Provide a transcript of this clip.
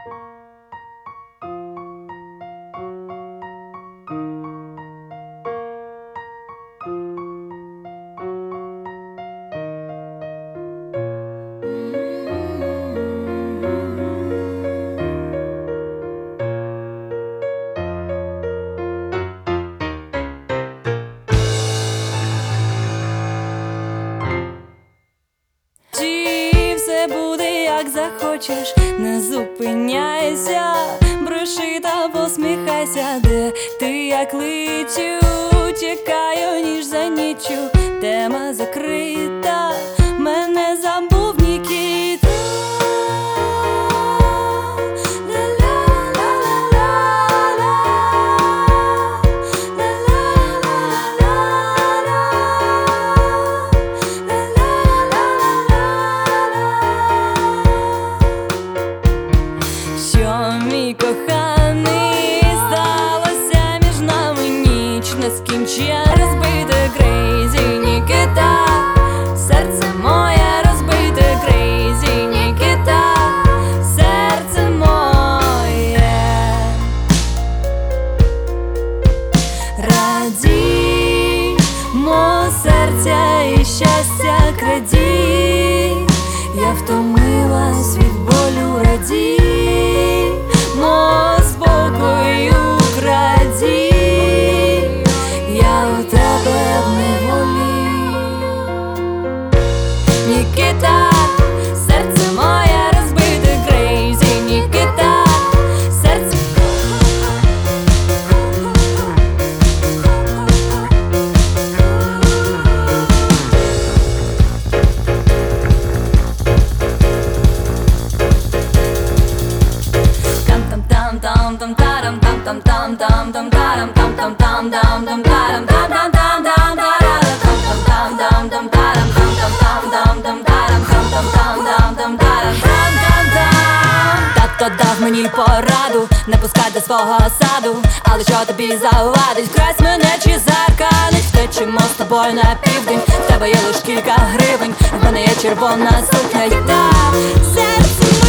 Все буде як захочеш, не зупиняйся, бреши та посміхайся, де ти як летю, тікаю ніж за ніччю, тема закрита, мене забув Нікіта. Мій коханий, сталося між нами ніч нескінченна. Розбите крейзі Нікіта, серце моє розбите крейзі Нікіта, серце моє. Радій, мо серця і щастя крадій, я втомилась від болю, радій. Спокою краді, я у тебе в неволі. Нікіта, серце моє розбите крейзі Нікіта, серце. Тато дав мені пораду не пускай до свого саду, але що тобі завадить? Вкрасть мене чи закалить? Втечемо з тобою на південь, в тебе є лиш кілька гривень, в мене є червона сукня. Та серце